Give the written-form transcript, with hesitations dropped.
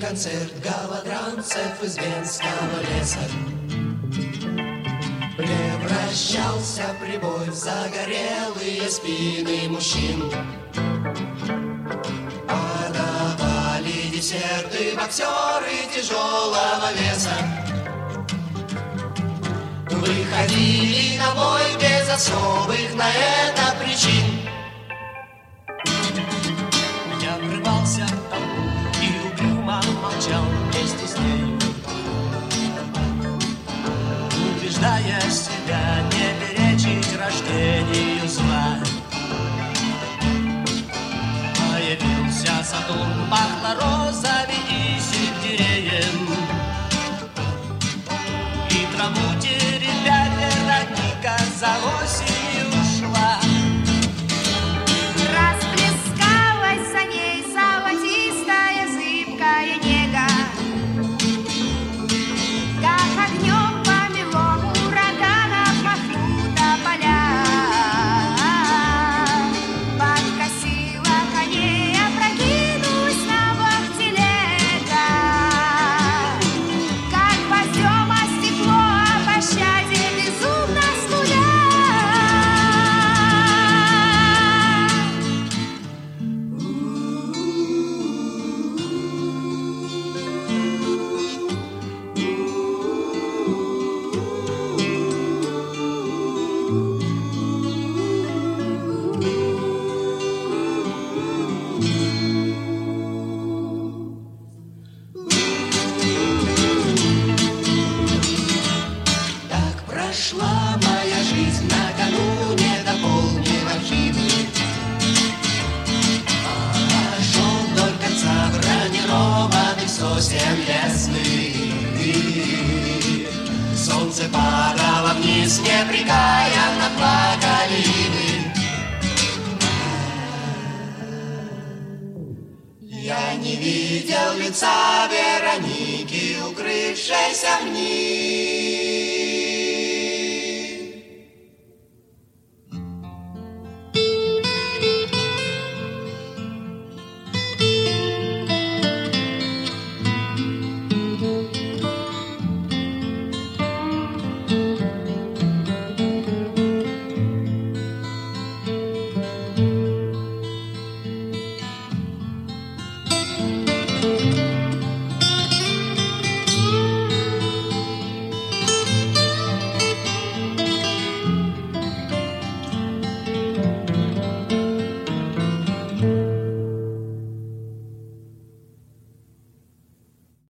концерт голодранцев из Венского леса. Превращался прибой в загорелые спины мужчин. Подавали десерты боксеры тяжелого веса. Выходили на бой без особых на это причин. Я врывался в толпу и угрюмо молчал вместе с нею, убеждая себя не перечить рождению зла. Появился Сатурн, пахло розами и сельдереем, и траву теребя Вероника за осенью ушла. Расплескалась за ней золотистая зыбкая нега, как огнем помело ураганов махнута поля. Подкосила коней, опрокинулась на бок телега, как гвоздем о стекло о пощаде безумно скуля. Так прошла моя жизнь накануне дополнена живы. Шел вдоль конца бронированных сосен лесных. Солнце падало вниз, непрекаянно плакали ивы. Я не видел лица Вероники, укрывшейся в них.